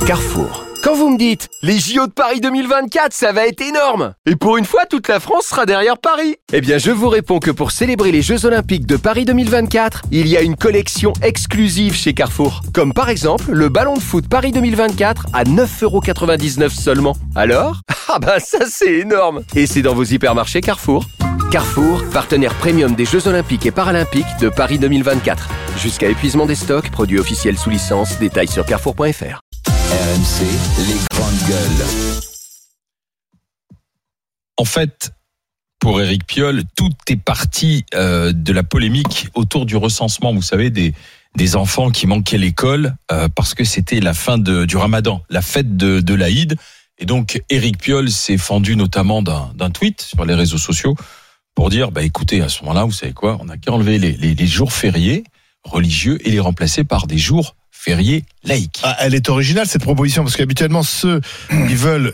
Carrefour. Quand vous me dites « Les JO de Paris 2024, ça va être énorme !» Et pour une fois, toute la France sera derrière Paris. Eh bien, je vous réponds que pour célébrer les Jeux Olympiques de Paris 2024, il y a une collection exclusive chez Carrefour. Comme par exemple, le ballon de foot Paris 2024 à 9,99€ seulement. Alors ? Ah ben ça c'est énorme ! Et c'est dans vos hypermarchés Carrefour. Carrefour, partenaire premium des Jeux Olympiques et Paralympiques de Paris 2024. Jusqu'à épuisement des stocks, produits officiels sous licence, détails sur carrefour.fr. RMC, les grandes gueules. En fait, pour Éric Piolle, tout est parti de la polémique autour du recensement, vous savez, des enfants qui manquaient l'école parce que c'était la fin du Ramadan, la fête de l'Aïd. Et donc, Éric Piolle s'est fendu notamment d'un tweet sur les réseaux sociaux pour dire, écoutez, à ce moment-là, vous savez quoi, on n'a qu'à enlever les jours fériés religieux et les remplacer par des jours férié laïque. Elle est originale cette proposition parce qu'habituellement ceux qui veulent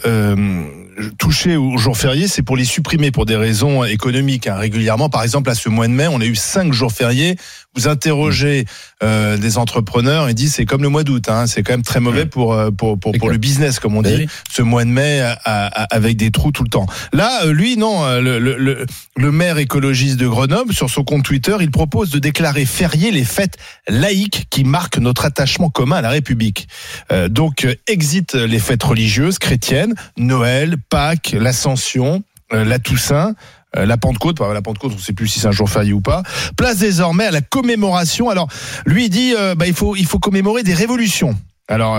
toucher aux jours fériés, c'est pour les supprimer pour des raisons économiques. Régulièrement, par exemple, à ce mois de mai, on a eu 5 jours fériés. Vous interrogez des entrepreneurs, ils disent c'est comme le mois d'août, c'est quand même très mauvais pour le business, comme on dit. Ce mois de mai avec des trous tout le temps. Là, lui, non, le maire écologiste de Grenoble, sur son compte Twitter, il propose de déclarer fériés les fêtes laïques qui marquent notre attachement commun à la République. Donc, exit les fêtes religieuses chrétiennes, Noël, Pâques, l'Ascension, la Toussaint. La Pentecôte, on ne sait plus si c'est un jour férié ou pas. Place désormais à la commémoration. Alors, lui il dit, il faut commémorer des révolutions. Alors,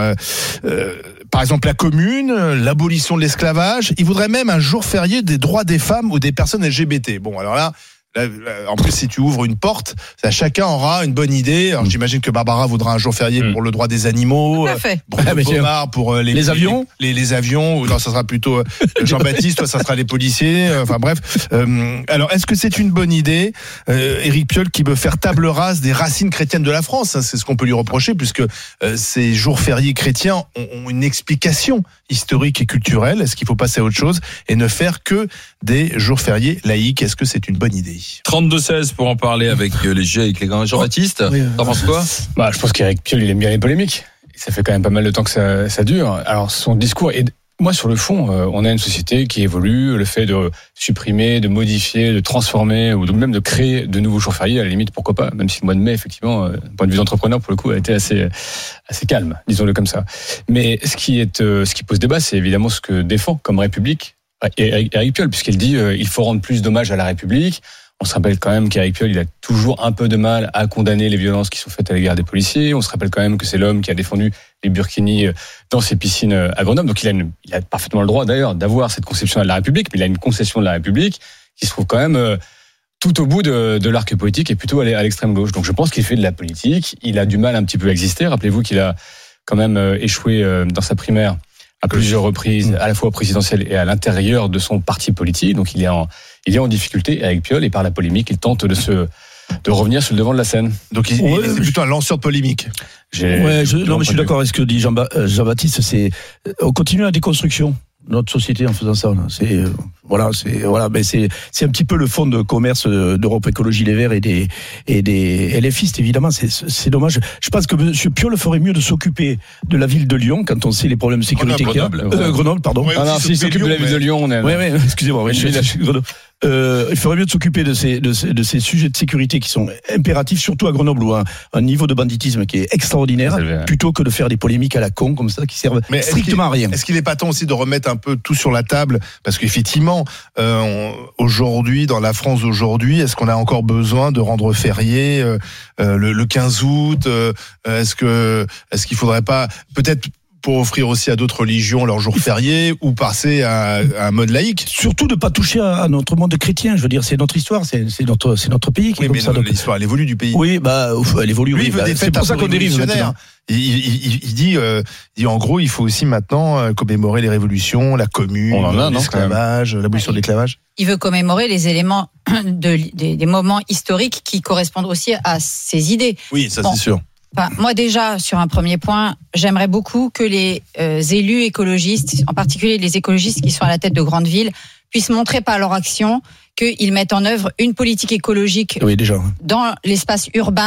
par exemple, la Commune, l'abolition de l'esclavage. Il voudrait même un jour férié des droits des femmes ou des personnes LGBT. Bon, alors là, en plus, si tu ouvres une porte, chacun aura une bonne idée. Alors, j'imagine que Barbara voudra un jour férié pour le droit des animaux. Beaumard pour les avions. Les avions. Ou non, ça sera plutôt Jean-Baptiste. Toi, ça sera les policiers. Enfin, bref. Alors, est-ce que c'est une bonne idée, Éric Piolle, qui veut faire table rase des racines chrétiennes de la France? C'est ce qu'on peut lui reprocher, puisque ces jours fériés chrétiens ont une explication historique et culturelle. Est-ce qu'il faut passer à autre chose et ne faire que des jours fériés laïques? Est-ce que c'est une bonne idée? 32-16 pour en parler avec les G, avec les grands. Jean-Baptiste, t'en penses quoi? Je pense qu'Éric Piolle, il aime bien les polémiques. Ça fait quand même pas mal de temps que ça dure. Alors, son discours est... Moi, sur le fond, on a une société qui évolue. Le fait de supprimer, de modifier, de transformer, ou même de créer de nouveaux jours fériés, à la limite, pourquoi pas. Même si le mois de mai, effectivement, d'un point de vue d'entrepreneur, pour le coup, a été assez calme, disons-le comme ça. Mais ce qui pose débat, c'est évidemment ce que défend comme République Éric Piolle, puisqu'il dit il faut rendre plus d'hommage à la République. On se rappelle quand même qu'Éric Piolle, il a toujours un peu de mal à condamner les violences qui sont faites à l'égard des policiers. On se rappelle quand même que c'est l'homme qui a défendu les burkinis dans ses piscines à Grenoble. Donc il a parfaitement le droit d'ailleurs d'avoir cette conception de la République, mais il a une conception de la République qui se trouve quand même tout au bout de l'arc politique et plutôt à l'extrême gauche. Donc je pense qu'il fait de la politique. Il a du mal un petit peu à exister. Rappelez-vous qu'il a quand même échoué dans sa primaire à plusieurs reprises, à la fois présidentielle et à l'intérieur de son parti politique. Donc il est en difficulté avec Piolle, et par la polémique, il tente de revenir sur le devant de la scène. Donc c'est plutôt un lanceur de polémique. Je suis d'accord avec ce que dit Jean-Baptiste. On continue la déconstruction de notre société en faisant ça. C'est un petit peu le fonds de commerce d'Europe Écologie Les Verts et des LFistes, évidemment. C'est dommage. Je pense que M. Piolle ferait mieux de s'occuper de la ville de Lyon quand on sait les problèmes de sécurité qu'il y a. Grenoble, pardon. S'il s'occupe de la ville de Lyon, on est... Oui, excusez-moi. Il ferait mieux de s'occuper de ces sujets de sécurité qui sont impératifs, surtout à Grenoble, où un niveau de banditisme qui est extraordinaire, plutôt que de faire des polémiques à la con comme ça qui servent strictement à rien. Est-ce qu'il n'est pas temps aussi de remettre un peu tout sur la table? Parce qu'effectivement, aujourd'hui, dans la France d'aujourd'hui, est-ce qu'on a encore besoin de rendre férié le 15 août? Est-ce qu'il faudrait pas peut-être pour offrir aussi à d'autres religions leurs jours fériés ou passer à un mode laïque? Surtout de ne pas toucher à notre monde chrétien. Je veux dire, c'est notre histoire, c'est notre pays qui est comme ça. L'histoire, elle évolue du pays. Oui, elle évolue. Lui, il veut des fêtes, c'est pour ça qu'on dérive maintenant. Il dit en gros, il faut aussi maintenant commémorer les révolutions, la Commune, l'esclavage, l'abolition de l'esclavage. Il veut commémorer les éléments des moments historiques qui correspondent aussi à ses idées. Oui, ça c'est sûr. Moi déjà, sur un premier point, j'aimerais beaucoup que les élus écologistes, en particulier les écologistes qui sont à la tête de grandes villes, puissent montrer par leur action qu'ils mettent en œuvre une politique écologique dans l'espace urbain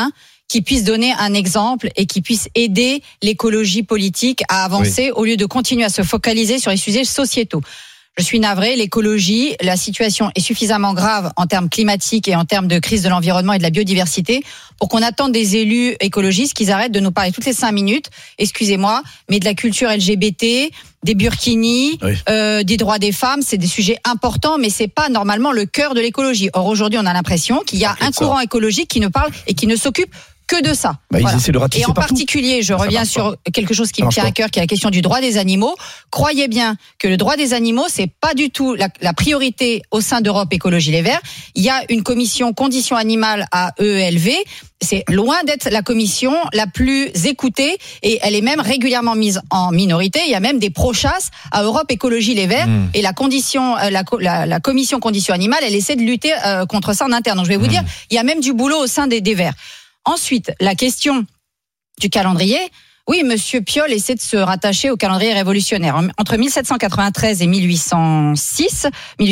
qui puisse donner un exemple et qui puisse aider l'écologie politique à avancer au lieu de continuer à se focaliser sur les sujets sociétaux. Je suis navrée, l'écologie, la situation est suffisamment grave en termes climatiques et en termes de crise de l'environnement et de la biodiversité pour qu'on attende des élus écologistes qu'ils arrêtent de nous parler toutes les 5 minutes, excusez-moi, mais de la culture LGBT, des burkinis, des droits des femmes, c'est des sujets importants, mais c'est pas normalement le cœur de l'écologie. Or aujourd'hui, on a l'impression qu'il y a un courant écologique qui ne parle et qui ne s'occupe que de ça. Ils essaient de ratisser et en partout. particulier, je reviens sur quelque chose qui me tient à cœur, qui est la question du droit des animaux. Croyez bien que le droit des animaux, c'est pas du tout la priorité au sein d'Europe Écologie Les Verts. Il y a une commission conditions animales à EELV. C'est loin d'être la commission la plus écoutée et elle est même régulièrement mise en minorité. Il y a même des pro-chasses à Europe Écologie Les Verts et la commission conditions animales, elle essaie de lutter contre ça en interne. Donc je vais vous dire, il y a même du boulot au sein des Verts. Ensuite, la question du calendrier. Oui, Monsieur Piolle essaie de se rattacher au calendrier révolutionnaire. Entre 1793 et 1805,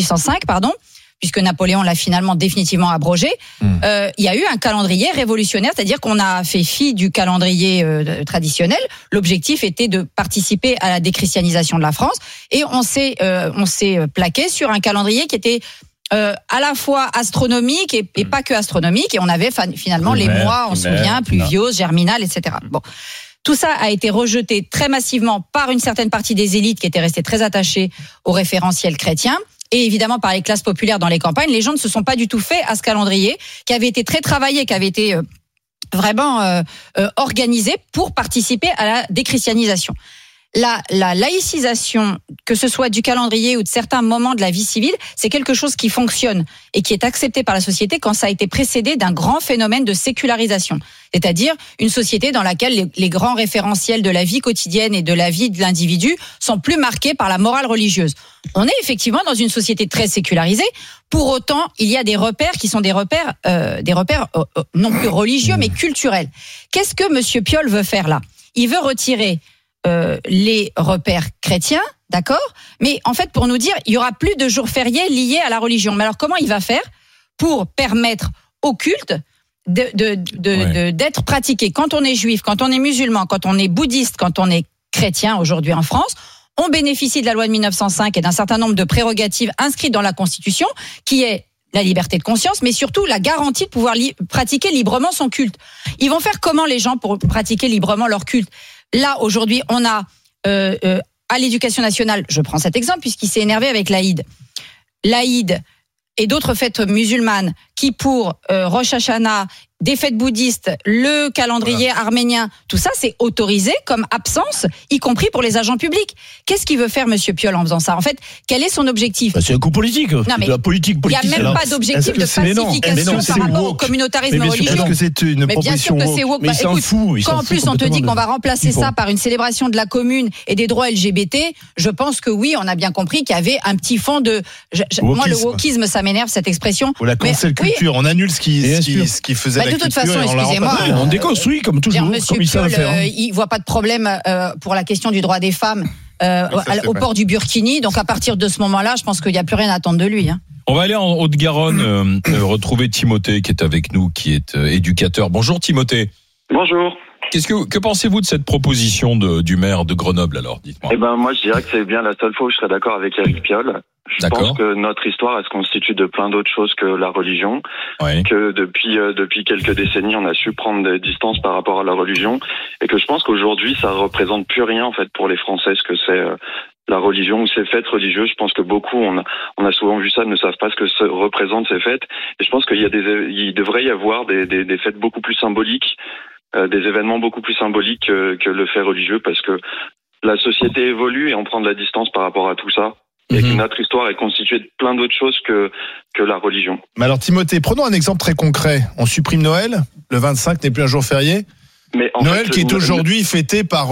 puisque Napoléon l'a finalement définitivement abrogé, il y a eu un calendrier révolutionnaire, c'est-à-dire qu'on a fait fi du calendrier traditionnel. L'objectif était de participer à la déchristianisation de la France et on s'est plaqué sur un calendrier qui était à la fois astronomique et pas que astronomique, et on avait finalement les mois, on se souvient, pluviose, germinal, etc. Bon, tout ça a été rejeté très massivement par une certaine partie des élites qui étaient restées très attachées au référentiel chrétien, et évidemment par les classes populaires dans les campagnes. Les gens ne se sont pas du tout fait à ce calendrier qui avait été très travaillé, qui avait été vraiment organisé pour participer à la déchristianisation. La laïcisation, que ce soit du calendrier ou de certains moments de la vie civile, c'est quelque chose qui fonctionne et qui est accepté par la société quand ça a été précédé d'un grand phénomène de sécularisation. C'est-à-dire une société dans laquelle les grands référentiels de la vie quotidienne et de la vie de l'individu sont plus marqués par la morale religieuse. On est effectivement dans une société très sécularisée. Pour autant, il y a des repères qui sont des repères non plus religieux mais culturels. Qu'est-ce que Monsieur Piolle veut faire là ? Il veut retirer les repères chrétiens, d'accord ? Mais en fait, pour nous dire, il y aura plus de jours fériés liés à la religion. Mais alors, comment il va faire pour permettre au culte d'être pratiqué ? Quand on est juif, quand on est musulman, quand on est bouddhiste, quand on est chrétien aujourd'hui en France, on bénéficie de la loi de 1905 et d'un certain nombre de prérogatives inscrites dans la Constitution, qui est la liberté de conscience, mais surtout la garantie de pouvoir pratiquer librement son culte. Ils vont faire comment les gens pour pratiquer librement leur culte ? Là, aujourd'hui, on a à l'Éducation nationale, je prends cet exemple puisqu'il s'est énervé avec l'Aïd. L'Aïd et d'autres fêtes musulmanes qui, pour Rosh Hashanah, des fêtes bouddhistes, le calendrier arménien, tout ça, c'est autorisé comme absence, y compris pour les agents publics. Qu'est-ce qu'il veut faire, Monsieur Piolle, en faisant ça ? En fait, quel est son objectif ? C'est un coup politique. Non, mais de la politique. Il n'y a même pas d'objectif de pacification par rapport au communautarisme religieux. Est-ce que c'est une proposition bien sûr que c'est woke. Mais Écoute, quand en plus on te dit qu'on va remplacer ça par une célébration de la commune et des droits LGBT, je pense que oui, on a bien compris qu'il y avait un petit fond de... Moi, le wokisme, ça m'énerve, cette expression. Ou la cancel culture, on annule ce qui faisait la culture. De toute façon, excusez-moi. On déconstruit comme toujours, comme ils savent faire. Il voit pas de problème pour la question du droit des femmes au port du burkini. Donc à partir de ce moment-là, je pense qu'il n'y a plus rien à attendre de lui. On va aller en Haute-Garonne retrouver Timothée qui est avec nous, qui est éducateur. Bonjour Timothée. Bonjour. Que pensez-vous de cette proposition du maire de Grenoble alors ? Dites-moi. Moi je dirais que c'est bien la seule fois où je serais d'accord avec Éric Piolle. Je pense que notre histoire, elle se constitue de plein d'autres choses que la religion. Ouais. Que depuis quelques décennies, on a su prendre des distances par rapport à la religion, et que je pense qu'aujourd'hui, ça représente plus rien en fait pour les Français, ce que c'est la religion ou ces fêtes religieuses. Je pense que beaucoup, on a souvent vu ça, ne savent pas ce que représentent ces fêtes. Et je pense qu'il devrait y avoir des fêtes beaucoup plus symboliques, des événements beaucoup plus symboliques que le fait religieux, parce que la société évolue et on prend de la distance par rapport à tout ça. Et que notre histoire est constituée de plein d'autres choses que la religion. Mais alors Timothée, prenons un exemple très concret. On supprime Noël, le 25 n'est plus un jour férié. Mais Noël qui est aujourd'hui fêté par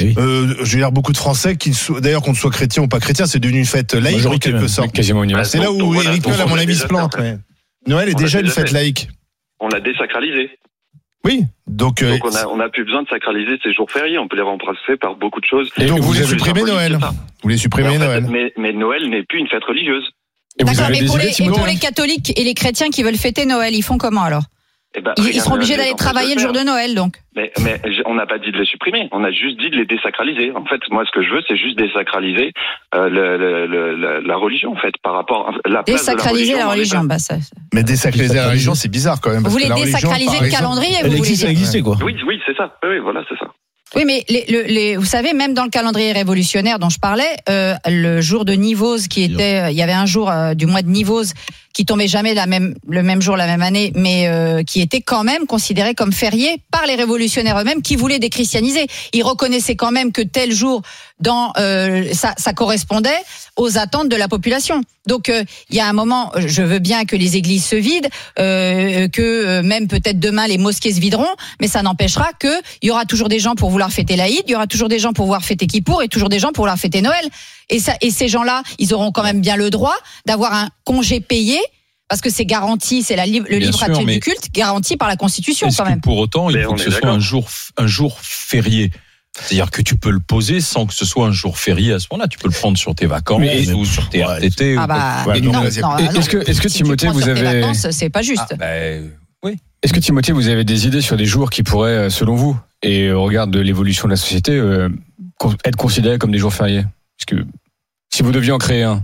beaucoup de Français, d'ailleurs qu'on soit chrétien ou pas chrétien, c'est devenu une fête laïque en quelque sorte. Quasiment universelle. C'est là où Éric Piolle, à mon avis, se plante. Noël est déjà une fête laïque. On l'a désacralisé. Oui, donc on a plus besoin de sacraliser ces jours fériés, on peut les remplacer par beaucoup de choses. Et donc vous voulez supprimer Noël ? Vous voulez supprimer Noël ? Mais Noël n'est plus une fête religieuse. D'accord, mais pour les catholiques et les chrétiens qui veulent fêter Noël, ils font comment alors ? Ils seront obligés d'aller travailler le jour de Noël, donc. Mais on n'a pas dit de les supprimer, on a juste dit de les désacraliser. En fait, moi, ce que je veux, c'est juste désacraliser la religion, en fait, par rapport à la place désacraliser la religion, ça. Mais désacraliser la religion, c'est bizarre quand même. Vous voulez désacraliser le calendrier, vous voulez dire. Ça existait, quoi. Oui, c'est ça. Oui, voilà, c'est ça. Oui, mais vous savez, même dans le calendrier révolutionnaire dont je parlais, le jour de Nivose il y avait un jour du mois de Nivose qui tombait jamais le même jour la même année, mais qui était quand même considéré comme férié par les révolutionnaires eux-mêmes qui voulaient déchristianiser. Ils reconnaissaient quand même que tel jour ça correspondait aux attentes de la population. Donc il y a un moment, je veux bien que les églises se vident, que même peut-être demain les mosquées se videront, mais ça n'empêchera que il y aura toujours des gens pour vouloir fêter l'Aïd, il y aura toujours des gens pour vouloir fêter Kippour et toujours des gens pour vouloir fêter Noël. Et ces gens-là, ils auront quand même bien le droit d'avoir un congé payé. Parce que c'est garanti, c'est le libre attrait du culte, garanti par la Constitution quand même. Pour autant, il faut que ce soit un jour férié. C'est-à-dire que tu peux le poser sans que ce soit un jour férié à ce moment-là. Tu peux le prendre sur tes vacances ou sur tes RTT. Est-ce que Timothée, vous avez... vacances, c'est pas juste. Oui. Est-ce que Timothée, vous avez des idées sur des jours qui pourraient, selon vous, et au regard de l'évolution de la société, être considérés comme des jours fériés? Parce que si vous deviez en créer un.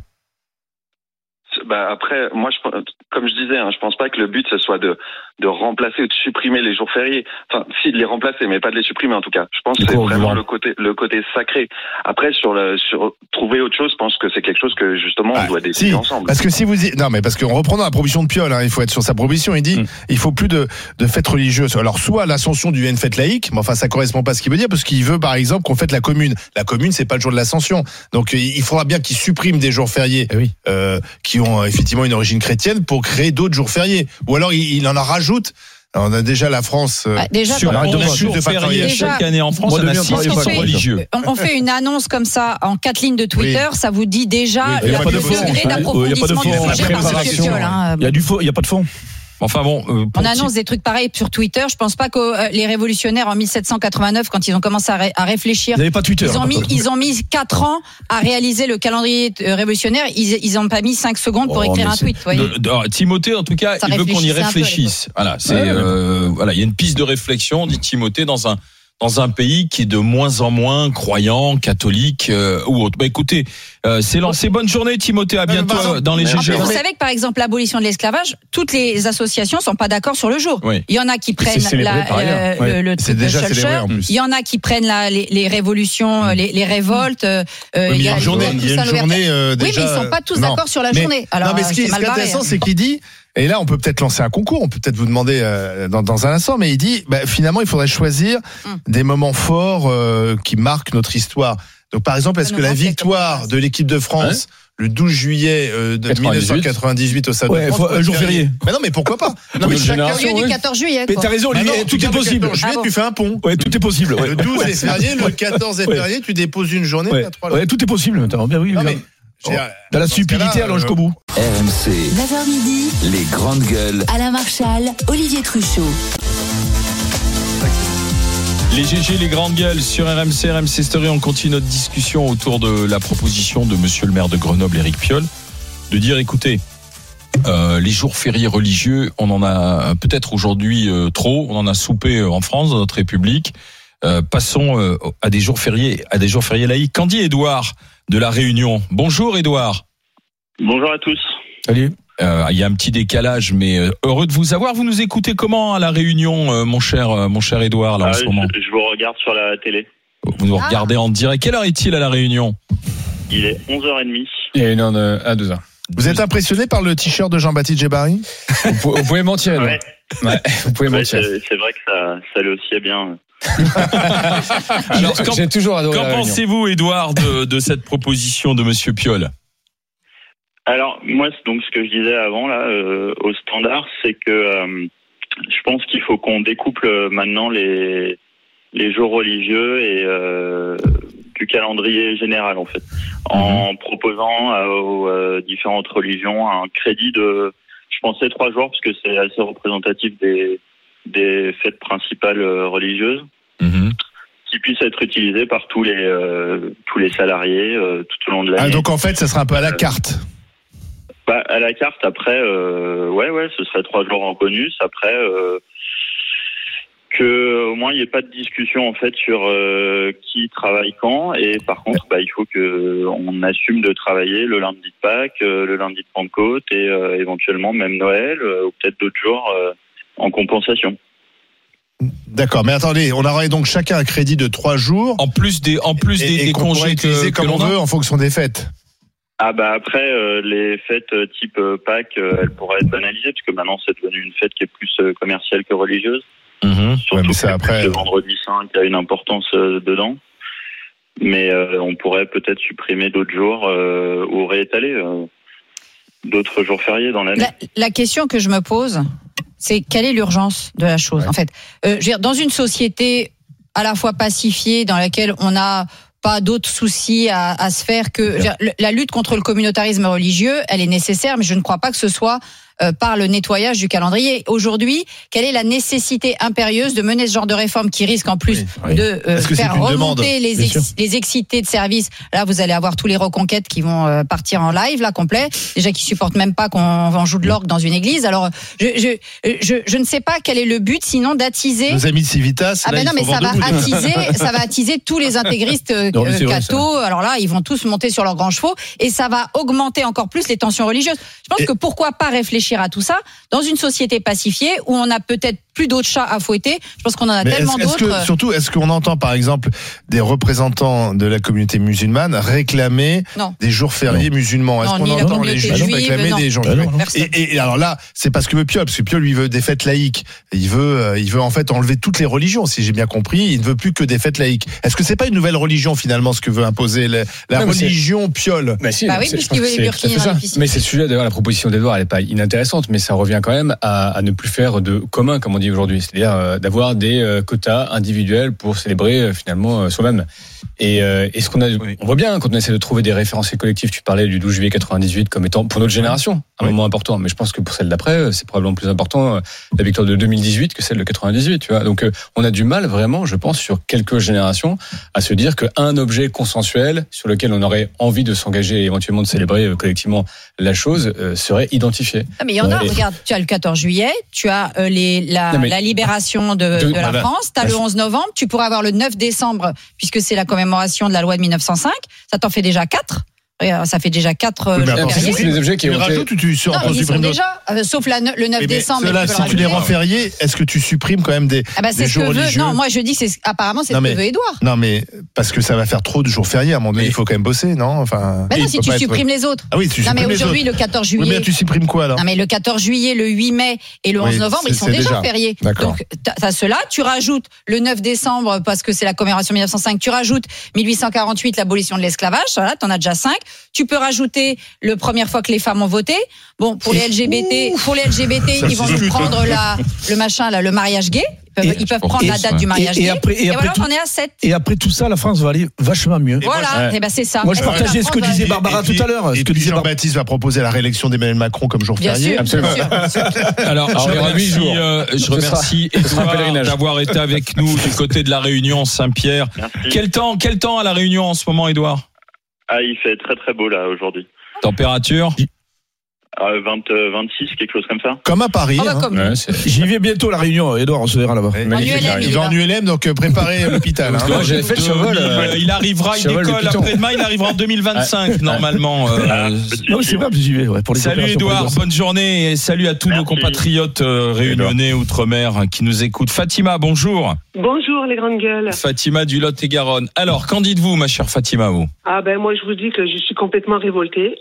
Après, moi, comme je disais, je pense pas que le but ce soit de remplacer ou de supprimer les jours fériés. Enfin, si de les remplacer, mais pas de les supprimer en tout cas. Je pense que c'est vraiment le côté sacré. Après, sur trouver autre chose, je pense que c'est quelque chose que justement on doit décider ensemble. Parce que parce qu'en reprenant la proposition de Piolle, il faut être sur sa proposition. Il dit, il faut plus de fêtes religieuses. Alors, soit l'Ascension devient une fête laïque, mais enfin, ça correspond pas à ce qu'il veut dire, parce qu'il veut, par exemple, qu'on fête la commune. La commune, c'est pas le jour de l'Ascension. Donc, il faudra bien qu'il supprime des jours fériés, qui ont effectivement une origine chrétienne pour créer d'autres jours fériés. Ou alors, il en rajoute. Alors, on a déjà la France sur un jour férié chaque année en France, on a 6 religieux. On fait une annonce comme ça en 4 lignes de Twitter, ça vous dit déjà le degré d'approfondissement du sujet par M. Piolle. Il y a du faux, il y a pas de fond. Enfin bon, on annonce des trucs pareils sur Twitter. Je pense pas que les révolutionnaires en 1789, quand ils ont commencé à réfléchir, ils n'avaient pas Twitter. Ils ont mis 4 ans à réaliser le calendrier révolutionnaire. Ils ont pas mis 5 secondes pour écrire un tweet. Timothée, en tout cas, il veut qu'on y réfléchisse. Voilà, il y a une piste de réflexion, dit Timothée, dans un pays qui est de moins en moins croyant, catholique ou autre. Écoutez, c'est lancé. Bonne journée, Timothée. À bientôt dans les GG. Vous savez que par exemple l'abolition de l'esclavage, toutes les associations sont pas d'accord sur le jour. Oui. Il y en a qui prennent le truc de Schulcher. Il y en a qui prennent les révolutions, les révoltes. Il y a une journée. Déjà. Oui, mais ils sont pas tous d'accord sur la journée. Alors, mais ce qui est intéressant, c'est qu'il dit. Et là, on peut peut-être lancer un concours, on peut peut-être vous demander dans un instant, mais il dit, finalement, il faudrait choisir des moments forts qui marquent notre histoire. Donc, par exemple, est-ce que la victoire de l'équipe de France le 12 juillet de 1998 au Stade de France, un jour férié. Mais non, mais pourquoi pas? Non, mais au lieu du 14 juillet. Mais t'as raison, Olivier, tout est possible. Le 14 juillet, tu fais un pont. Ouais, tout est possible. Le 12 est férié, le 14 est férié, tu déposes une journée. Ouais, tout est possible. Oui, dans la stupidité, allons jusqu'au bout. RMC. 9h midi. Les grandes gueules. Alain Marchal, Olivier Truchot. Les GG, les grandes gueules sur RMC Story. On continue notre discussion autour de la proposition de monsieur le maire de Grenoble, Éric Piolle, de dire, écoutez, les jours fériés religieux, on en a peut-être aujourd'hui trop, on en a soupé en France, dans notre République. Passons à des jours fériés laïcs. Qu'en dit Édouard de La Réunion? Bonjour Édouard. Bonjour à tous. Salut. Il y a un petit décalage, mais heureux de vous avoir. Vous nous écoutez comment à La Réunion, mon cher Édouard, là en ce moment? Je vous regarde sur la télé. Vous nous regardez en direct. Quelle heure est-il à La Réunion? Il est 11h30. Il y a une heure à 2h. Vous êtes impressionné par le t-shirt de Jean-Baptiste Djebari? Vous pouvez mentir, Édouard. Ouais, vous pouvez mentir. C'est vrai que ça le sied bien. Alors, j'ai toujours adoré. Qu'en pensez-vous, Édouard, de cette proposition de monsieur Piolle? Alors, moi, donc, ce que je disais avant, là, au standard, c'est que je pense qu'il faut qu'on découple maintenant les jours religieux et du calendrier général, en fait, en proposant aux différentes religions un crédit de, je pensais 3 jours, parce que c'est assez représentatif des fêtes principales religieuses, qui puissent être utilisées par tous les salariés tout au long de l'année. Donc en fait, ça sera un peu à la carte. À la carte, après, ce serait 3 jours en bonus. Après, Que au moins il n'y ait pas de discussion en fait sur qui travaille quand, et par contre il faut que on assume de travailler le lundi de Pâques, le lundi de Pentecôte et éventuellement même Noël ou peut-être d'autres jours en compensation. D'accord, mais attendez, on aurait donc chacun un crédit de 3 jours en plus des qu'on congés utiliser comme on veut en fonction des fêtes. Après les fêtes type Pâques elles pourraient être banalisées parce que maintenant c'est devenu une fête qui est plus commerciale que religieuse. Surtout mais ça, après, le vendredi saint qui a une importance dedans, mais on pourrait peut-être supprimer d'autres jours ou réétaler d'autres jours fériés dans l'année. La question que je me pose, c'est quelle est l'urgence de la chose en fait. Je veux dire, dans une société à la fois pacifiée, dans laquelle on n'a pas d'autres soucis à se faire que la lutte contre le communautarisme religieux, elle est nécessaire, mais je ne crois pas que ce soit par le nettoyage du calendrier. Aujourd'hui, quelle est la nécessité impérieuse de mener ce genre de réforme qui risque en plus de faire remonter les excités de service? Là, vous allez avoir tous les reconquêtes qui vont partir en live, là, complet. Déjà qui supportent même pas qu'on joue de l'orgue dans une église. Alors, je ne sais pas quel est le but, sinon d'attiser. Nos amis de Civitas. Ah ben non, mais ça va attiser tous les intégristes cathos. Alors là, ils vont tous monter sur leurs grands chevaux et ça va augmenter encore plus les tensions religieuses. Je pense que pourquoi pas réfléchir à tout ça dans une société pacifiée où on a peut-être plus d'autres chats à fouetter. Je pense qu'on en a tellement d'autres. Surtout, est-ce qu'on entend par exemple des représentants de la communauté musulmane réclamer des jours fériés musulmans? Est-ce qu'on entend les juifs réclamer des jours fériés? Et alors là, c'est parce que Piolle lui veut des fêtes laïques. Il veut en fait enlever toutes les religions, si j'ai bien compris. Il ne veut plus que des fêtes laïques. Est-ce que c'est pas une nouvelle religion finalement ce que veut imposer la religion Piolle? Oui, puisqu'il veut les burkinis dans les piscines. Mais c'est le sujet d'ailleurs, la proposition d'Edouard, elle n'est pas inintéressante, mais ça revient quand même à ne plus faire de commun, comme on dit aujourd'hui, c'est-à-dire d'avoir des quotas individuels pour célébrer finalement soi-même. Et ce qu'on a, on voit bien quand on essaie de trouver des référentiels collectifs. Tu parlais du 12 juillet 98 comme étant pour notre génération un moment important, mais je pense que pour celle d'après, c'est probablement plus important la victoire de 2018 que celle de 98. Tu vois, donc on a du mal vraiment, je pense, sur quelques générations, à se dire qu'un objet consensuel sur lequel on aurait envie de s'engager et éventuellement de célébrer collectivement la chose serait identifié. Ah, mais il y en a. Regarde, tu as le 14 juillet, tu as la libération de la France, tu as le 11 novembre, tu pourrais avoir le 9 décembre puisque c'est la commémoration de la loi de 1905. Ça t'en fait déjà 4. Ça fait déjà 4 jours fériés. C'est des objets qui rajoutes ou tu supprimes déjà, sauf le 9 décembre. Ceux-là, si tu les rends fériés, est-ce que tu supprimes quand même des jours religieux? Non, moi je dis apparemment c'est ce que veut Édouard. Non, mais parce que ça va faire trop de jours fériés. À un moment donné, il faut quand même bosser, non? Enfin. Mais non, si tu supprimes les autres. Ah oui, tu supprimes les autres. Non, mais aujourd'hui, le 14 juillet. Oui, mais tu supprimes quoi alors? Non, mais le 14 juillet, le 8 mai et le 11 novembre, ils sont déjà fériés. Donc, t'as cela. Tu rajoutes le 9 décembre parce que c'est la commémoration 1905. Tu rajoutes 1848, l'abolition de l'esclavage. Voilà, t'en as déjà 5. Tu peux rajouter le première fois que les femmes ont voté. Bon, pour les LGBT, ils vont nous prendre le machin là, le mariage gay. Ils peuvent prendre la date du mariage gay. Et voilà, on est à 7. Et après tout ça, la France va aller vachement mieux. Voilà, et ben c'est ça. Moi, je partageais ce que disait Barbara tout à l'heure. Et puis Jean-Baptiste va proposer la réélection d'Emmanuel Macron comme jour férié. Absolument. Alors, je remercie Edouard d'avoir été avec nous du côté de la Réunion Saint-Pierre. Quel temps à la Réunion en ce moment, Edouard? Il fait très très beau là aujourd'hui. Température? 26, quelque chose comme ça. Comme à Paris. J'y vais bientôt à la Réunion, Edouard, on se verra là-bas. Il va en ULM, donc préparez l'hôpital. J'ai fait le survol. Il arrivera, il décolle après-demain, il arrivera en 2025 normalement. Non, c'est vrai, j'y vais. Salut Edouard, bonne journée et salut à tous nos compatriotes réunionnais outre-mer qui nous écoutent. Fatima, bonjour. Bonjour les grandes gueules. Fatima du Lot-et-Garonne. Alors, qu'en dites-vous, ma chère Fatima, vous? Moi je vous dis que je suis complètement révoltée.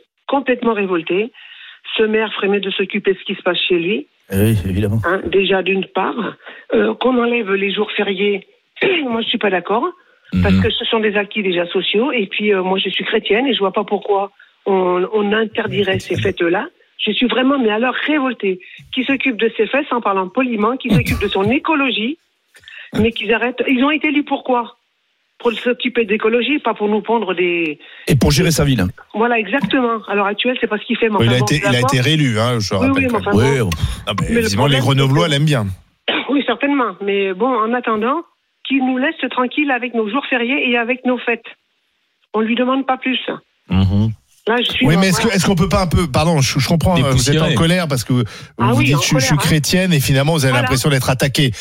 Ce maire ferait mieux de s'occuper de ce qui se passe chez lui. Oui, évidemment. Déjà, d'une part, qu'on enlève les jours fériés, moi, je suis pas d'accord, parce que ce sont des acquis déjà sociaux. Et puis, moi, je suis chrétienne et je vois pas pourquoi on interdirait ces fêtes-là. Je suis vraiment, mais alors, révoltée. Qui s'occupe de ses fesses en parlant poliment, qui s'occupe de son écologie, mais qu'ils arrêtent. Ils ont été élus pourquoi? Pour s'occuper d'écologie, pas pour nous pondre des... Et pour gérer sa ville. Voilà, exactement. À l'heure actuelle, c'est pas ce qu'il fait. Mais il a été réélu, je rappelle. Visiblement, les Grenoblois l'aiment bien. Oui, certainement. Mais bon, en attendant, qu'il nous laisse tranquille avec nos jours fériés et avec nos fêtes. On lui demande pas plus. Là, je suis mais est-ce qu'on peut pas un peu... Pardon, je comprends, vous êtes en colère parce que vous dites je suis chrétienne et finalement, vous avez l'impression d'être attaqué.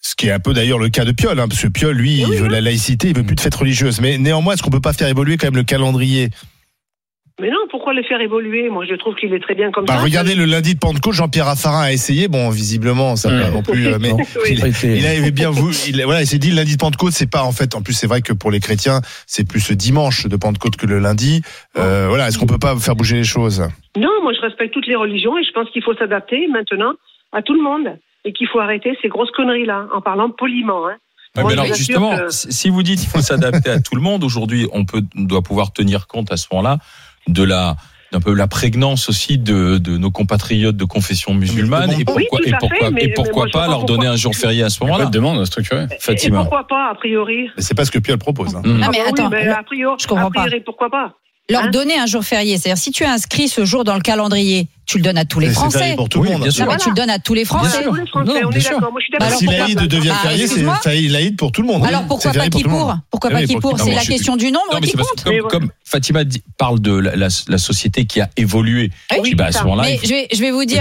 Ce qui est un peu d'ailleurs le cas de Piolle, parce que Piolle, lui, il veut la laïcité, il veut plus de fêtes religieuses. Mais néanmoins, est-ce qu'on peut pas faire évoluer quand même le calendrier ? Mais non, pourquoi le faire évoluer ? Moi, je trouve qu'il est très bien comme ça. Regardez, le lundi de Pentecôte, Jean-Pierre Raffarin a essayé. Bon, visiblement, ça n'a pas non plus. Mais il avait bien voulu. Il s'est dit le lundi de Pentecôte, c'est pas en fait. En plus, c'est vrai que pour les chrétiens, c'est plus le dimanche de Pentecôte que le lundi. Est-ce qu'on peut pas faire bouger les choses ? Non, moi, je respecte toutes les religions et je pense qu'il faut s'adapter maintenant à tout le monde et qu'il faut arrêter ces grosses conneries-là en parlant poliment. Ouais, mais alors justement, si vous dites qu'il faut s'adapter à tout le monde, aujourd'hui, on doit pouvoir tenir compte à ce moment-là d'un peu la prégnance aussi de nos compatriotes de confession musulmane et pourquoi pas leur donner un jour férié à ce moment-là. Pas de demande structurée. Fatima. Et pourquoi pas, a priori? C'est pas ce que Piolle propose. Non, mais attends, a priori, je comprends pas. Pourquoi pas? Leur donner un jour férié, c'est-à-dire si tu as inscrit ce jour dans le calendrier, tu le donnes à tous les Français. C'est pour tout le monde. Bien sûr. Tu le donnes à tous les Français. Tous les Français, on est d'accord. Moi, je suis d'accord. Si l'Aïd devient férié, c'est l'Aïd pour tout le monde. Alors pourquoi pas qui pour? Pourquoi pas qui pour? C'est la question du nombre qui compte. Comme Fatima parle de la société qui a évolué, à ce moment-là. Mais je vais vous dire,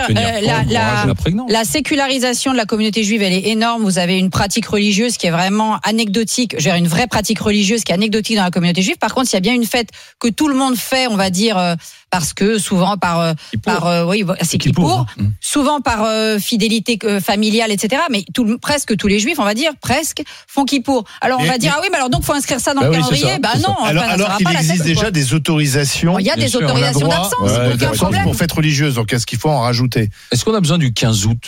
la sécularisation de la communauté juive, elle est énorme. Vous avez une pratique religieuse qui est vraiment anecdotique. J'ai une vraie pratique religieuse qui est anecdotique dans la communauté juive. Par contre, il y a bien une fête que tout le monde fait, on va dire, parce que souvent c'est Kippour, souvent par fidélité familiale, etc. Mais presque tous les juifs, on va dire, font Kippour. Alors on va dire mais alors donc faut inscrire ça dans le calendrier. Non. Alors qu'il existe déjà des autorisations. Il y a des autorisations d'absence, pour fêtes religieuses. Donc est-ce qu'il faut en rajouter? Est-ce qu'on a besoin du 15 août?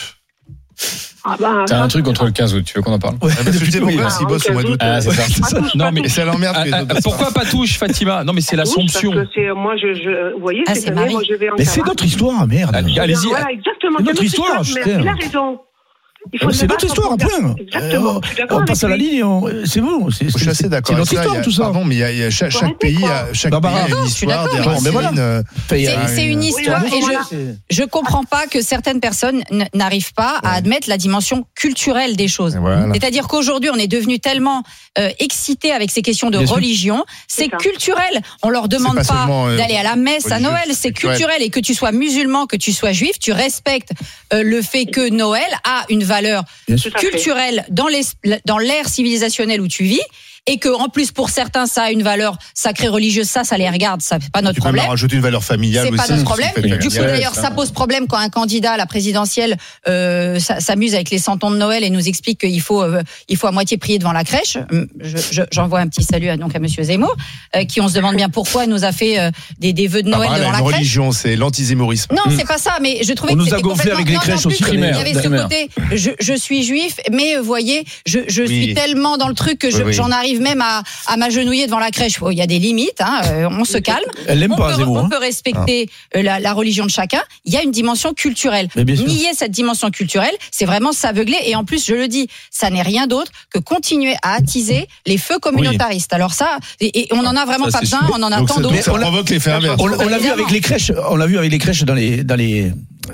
T'as un truc contre le 15 août, tu veux qu'on en parle? S'il bosse au mois d'août. C'est ça. Non, mais ça l'emmerde. Pourquoi pas touche, Fatima? Non, mais c'est l'Assomption. Moi, vous voyez, c'est Marie. moi, je vais en Mais c'est notre histoire, merde. Allez-y. Voilà, exactement. Notre histoire, il a raison. C'est notre histoire, un point. Exactement. On passe à la ligne, c'est bon. Je suis assez d'accord. C'est notre histoire, tout ça. Pardon, mais il y a chaque pays a une histoire, des racines. C'est une histoire et je comprends pas que certaines personnes n'arrivent pas à admettre la dimension culturelle des choses. C'est-à-dire qu'aujourd'hui, on est devenu tellement excités avec ces questions de religion. C'est culturel. On leur demande pas d'aller à la messe à Noël. C'est culturel. Et que tu sois musulman, que tu sois juif, tu respectes le fait que Noël a une valeur culturelle dans l'ère civilisationnelle où tu vis, et que en plus pour certains ça a une valeur sacrée religieuse, ça les regarde, ça c'est pas notre problème. Tu peux rajouter une valeur familiale aussi. C'est pas notre problème. Du coup d'ailleurs ça pose problème quand un candidat à la présidentielle s'amuse avec les santons de Noël et nous explique qu'il faut à moitié prier devant la crèche. J'envoie un petit salut à Monsieur Zemmour qui on se demande bien pourquoi nous a fait des vœux de Noël devant la crèche. La religion, c'est l'antizémorisme. Non, c'est pas ça, mais je trouvais que c'était complètement avec les crèches aussi primaires. Il y avait ce côté je suis juif, mais vous voyez, je suis tellement dans le truc que j'en arrive même à m'agenouiller devant la crèche. Il y a des limites, on se calme. On peut respecter la religion de chacun. Il y a une dimension culturelle. Nier cette dimension culturelle, c'est vraiment s'aveugler. Et en plus, je le dis, ça n'est rien d'autre que continuer à attiser les feux communautaristes. Alors ça, et on n'en a vraiment pas besoin, on en a tant d'autres. Ça provoque les faits inverses. On l'a vu avec les crèches. On l'a vu avec les crèches dans les mairies.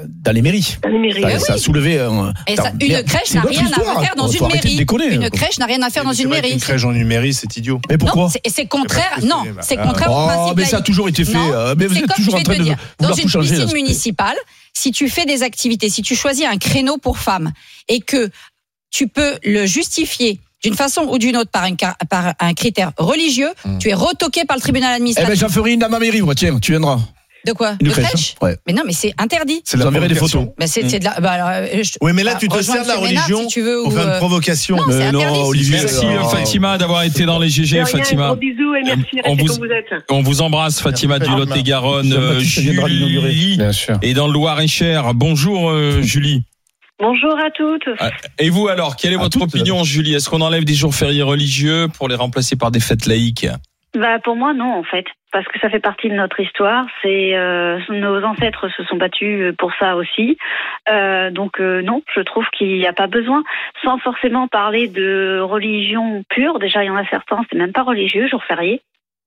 Ça a soulevé une crèche n'a rien à faire dans une mairie. Une crèche n'a rien à faire dans une mairie. Une crèche dans une mairie, c'est idiot. Mais pourquoi? C'est contraire. Non, c'est contraire au principe. Mais ça a toujours été fait. Mais vous êtes toujours en train de dans une piscine municipale, si tu fais des activités, si tu choisis un créneau pour femmes et que tu peux le justifier d'une façon ou d'une autre par un critère religieux, tu es retoqué par le tribunal administratif. J'en ferai une à ma mairie, tiens, tu viendras. De quoi? Une crèche? Mais non, mais c'est interdit. C'est de la des photos. Mais c'est de la. Oui, mais là, tu te sers de la religion pour faire une provocation. Non, c'est interdit. Olivier. Merci Fatima d'avoir été dans les GG. Fatima. Gros bisous et merci. On vous embrasse, Fatima du Lot-et-Garonne. Julie et dans le Loir-et-Cher. Bonjour Julie. Bonjour à toutes. Et vous alors, quelle est votre opinion, Julie? Est-ce qu'on enlève des jours fériés religieux pour les remplacer par des fêtes laïques? Pour moi, non, en fait. Parce que ça fait partie de notre histoire. Nos ancêtres se sont battus pour ça aussi. Donc non, je trouve qu'il n'y a pas besoin. Sans forcément parler de religion pure. Déjà, il y en a certains, c'est même pas religieux, jour férié.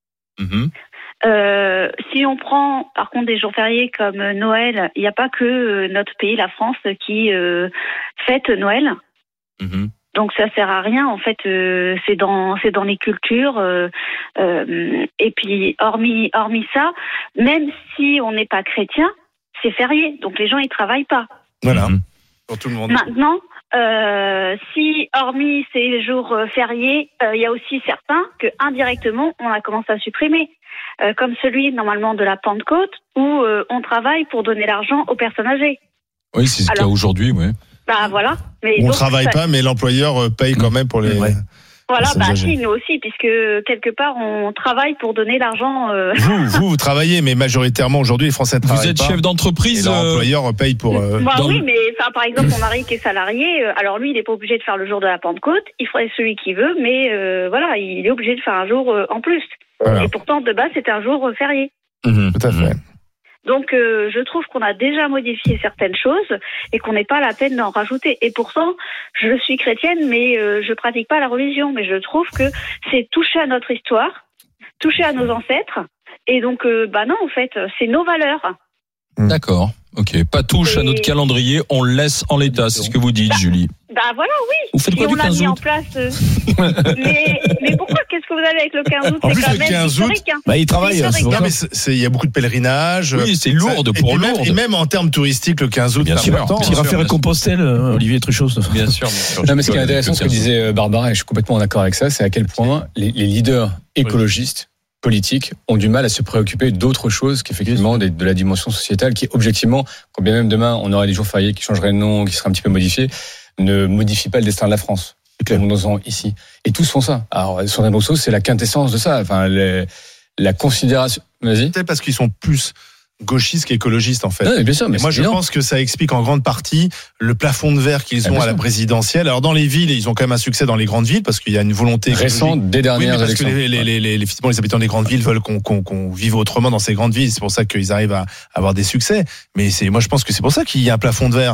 Si on prend par contre des jours fériés comme Noël, il n'y a pas que notre pays, la France, qui fête Noël. Donc ça sert à rien en fait. C'est dans les cultures. Et puis hormis ça, même si on n'est pas chrétien, c'est férié. Donc les gens ils travaillent pas. Voilà. Pour tout le monde. Maintenant, si, hormis ces jours fériés, il y a aussi certains que indirectement on a commencé à supprimer, comme celui normalement de la Pentecôte où on travaille pour donner l'argent aux personnes âgées. Oui, c'est ce qu'il y a aujourd'hui, oui. Bah voilà. Mais on donc, travaille pas, mais l'employeur paye quand même pour les. Ouais. Voilà, si, nous aussi, puisque quelque part on travaille pour donner l'argent. Vous travaillez, mais majoritairement aujourd'hui les Français travaillent pas. Vous êtes chef d'entreprise. Et l'employeur paye pour. Oui, mais par exemple mon mari qui est salarié, alors lui il n'est pas obligé de faire le jour de la Pentecôte, il ferait celui qui veut, mais voilà, il est obligé de faire un jour en plus. Voilà. Et pourtant de base c'était un jour férié. Tout à fait. Donc je trouve qu'on a déjà modifié certaines choses et qu'on n'est pas à la peine d'en rajouter. Et pourtant, je suis chrétienne, mais je pratique pas la religion. Mais je trouve que c'est toucher à notre histoire, toucher à nos ancêtres. Et donc, non, en fait, c'est nos valeurs. D'accord. Ok. Pas touche à notre calendrier, on le laisse en l'état. C'est ce que vous dites, Julie. Voilà, oui. Vous faites quoi et du on l'a 15 mis août en place. Mais pourquoi? Qu'est-ce que vous avez avec le 15 août? En plus, c'est le 15 août, il travaille. Il y a beaucoup de pèlerinages. Oui, c'est lourd pour Lourdes. Et même en termes touristiques, le 15 août, bien sûr. Il va faire Compostelle, Olivier Truchot. Bien sûr. Non, mais ce qui est intéressant, ce que disait Barbara, et je suis complètement d'accord avec ça, c'est à quel point les leaders écologistes politiques ont du mal à se préoccuper d'autre chose qu'effectivement de la dimension sociétale qui, objectivement, quand bien même demain on aurait des jours fériés qui changeraient de nom, qui seraient un petit peu modifiés, ne modifie pas le destin de la France. Comme nous en ici. Et tous font ça. Alors, Sandrine Rousseau, c'est la quintessence de ça. Enfin, la considération. Vas-y. Peut-être parce qu'ils sont plus gauchistes qu'écologistes, en fait. Non, mais bien sûr, mais moi, je pense que ça explique en grande partie le plafond de verre qu'ils ont à la présidentielle. Alors, dans les villes, ils ont quand même un succès dans les grandes villes parce qu'il y a une volonté récente des dernières élections. Parce que effectivement, les habitants des grandes villes veulent qu'on vive autrement dans ces grandes villes. C'est pour ça qu'ils arrivent à avoir des succès. Mais moi, je pense que c'est pour ça qu'il y a un plafond de verre.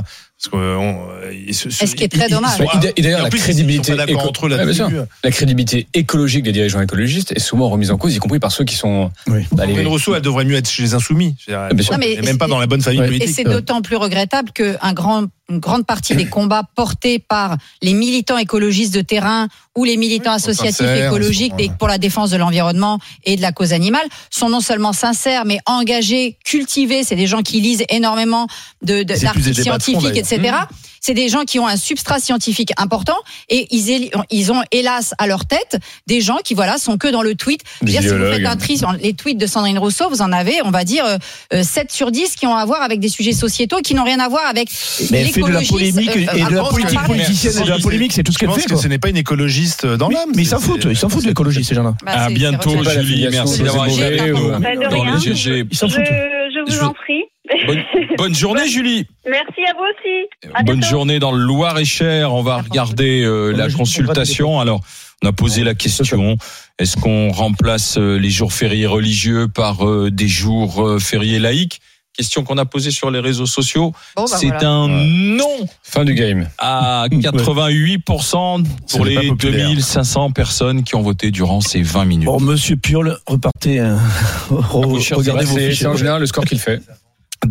Ce qui est très dommage. Et d'ailleurs, la crédibilité entre eux là-dessus. La crédibilité écologique des dirigeants écologistes est souvent remise en cause, y compris par ceux qui sont. Sandrine Rousseau, elle devrait mieux être chez les insoumis. Même pas dans la bonne famille politique. Et c'est d'autant plus regrettable une grande partie des combats portés par les militants écologistes de terrain ou les militants associatifs écologiques pour la défense de l'environnement et de la cause animale sont non seulement sincères mais engagés, cultivés. C'est des gens qui lisent énormément d'articles scientifiques, etc. C'est des gens qui ont un substrat scientifique important et ils ont hélas à leur tête des gens qui sont que dans le tweet. Si vous faites un tri sur les tweets de Sandrine Rousseau, vous en avez, on va dire, 7 sur 10 qui ont à voir avec des sujets sociétaux qui n'ont rien à voir avec l'écologie. De la polémique et de la politique politicienne et de la polémique, c'est tout ce qu'elle fait. Je pense que ce n'est pas une écologiste dans l'âme. Mais ils s'en foutent de l'écologie, ces gens-là. À bientôt, Julie. Merci d'avoir été dans les GG. Ils s'en foutent. Je vous en prie. Bonne journée, Julie. Merci à vous aussi. Bonne journée dans le Loir-et-Cher. On va regarder la consultation. Alors, on a posé la question. Est-ce qu'on remplace les jours fériés religieux par des jours fériés laïques? Question qu'on a posée sur les réseaux sociaux. Un non. Fin du game. À 88% pour les 2500 personnes qui ont voté durant ces 20 minutes. Monsieur Piolle, repartez. Regardez vos fichiers. C'est en général le score qu'il fait.